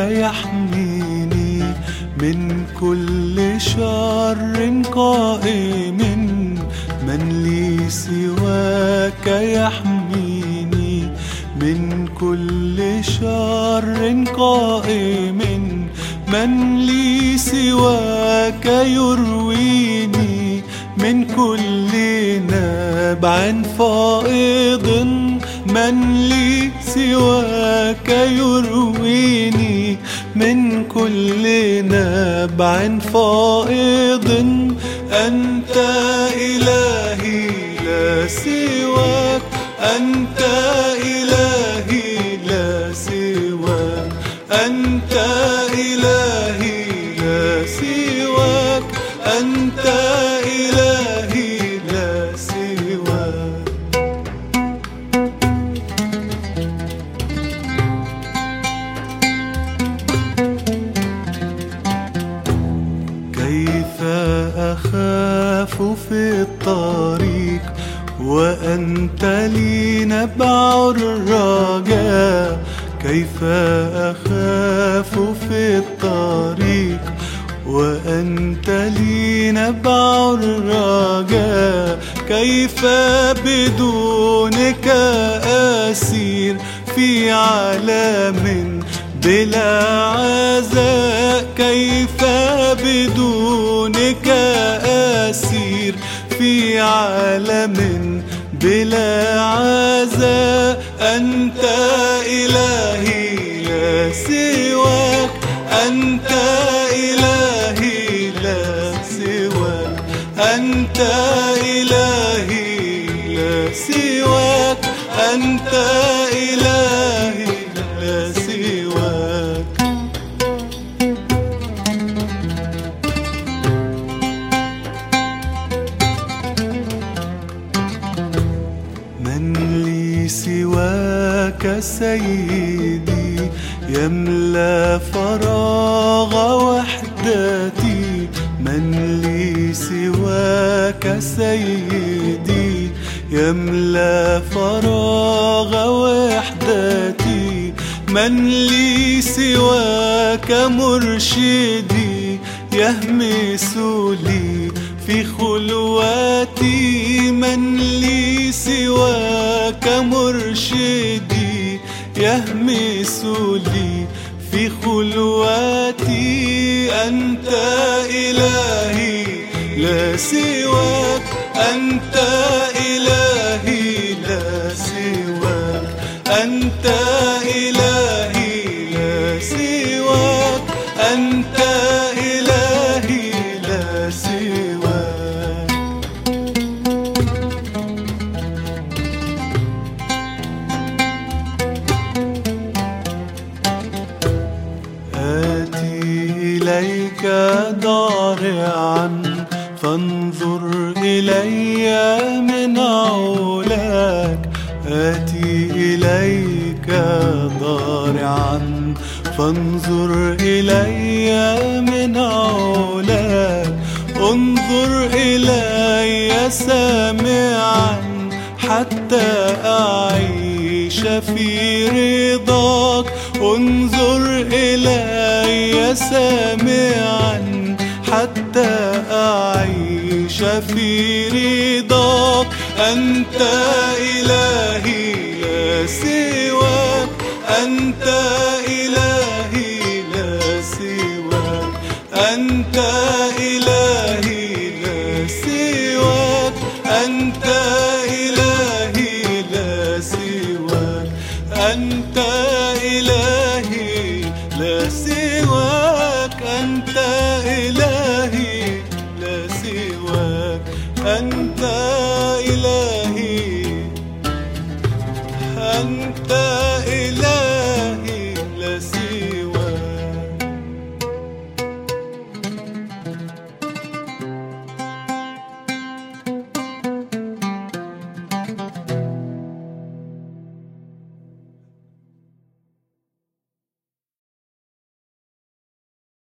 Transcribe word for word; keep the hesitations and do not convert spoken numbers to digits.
يحميني من كل شر قائم. من لي سواك يحميني من كل شر قائم. من لي سواك يرويني من كل نبع فائض. من لي سواك يرويني من كل نبع فائض. أنت إلهي لا سواك، أنت إلهي لا سواك، أنت إلهي لا سواك، أنت إلهي لا سواك. كيف أخاف في الطريق وأنت لي نبع الرجاء؟ كيف أخاف في الطريق وأنت لي نبع الرجاء؟ كيف بدونك أسير في عالم بلا عزاء؟ كيف بدونك أسير في عالم بلا عزاء؟ أنت إلهي لا سواك، أنت إلهي لا سواك، أنت إلهي لا سواك، أنت إلهي لا سواك. من لي سواك سيدي يملأ فراغ وحدتي؟ من لي سواك سيدي يملأ فراغ وحدتي؟ من لي سواك مرشدي يهمس لي في خلواتي؟ من لي سواك مرشدي يهمس لي في خلواتي؟ أنت إلهي لا سواك، أنت إلهي لا سواك، أنت إلهي لا سواك، أنت إلهي لا سواك. آتي إليك ضارعا فانظر إلي من علاك. آتي إليك ضارعا فانظر إلي من علاك. انظر إلي سامعا حتى أعيش في رضاك. انظر إلي سامعا حتى أعيش في رضاك. أنت إلهي لا سواك، أنت إلهي لا سواك، أنت إلهي لا سواك، أنت إلهي لا سواك، أنت إلهي لا سواك، أنت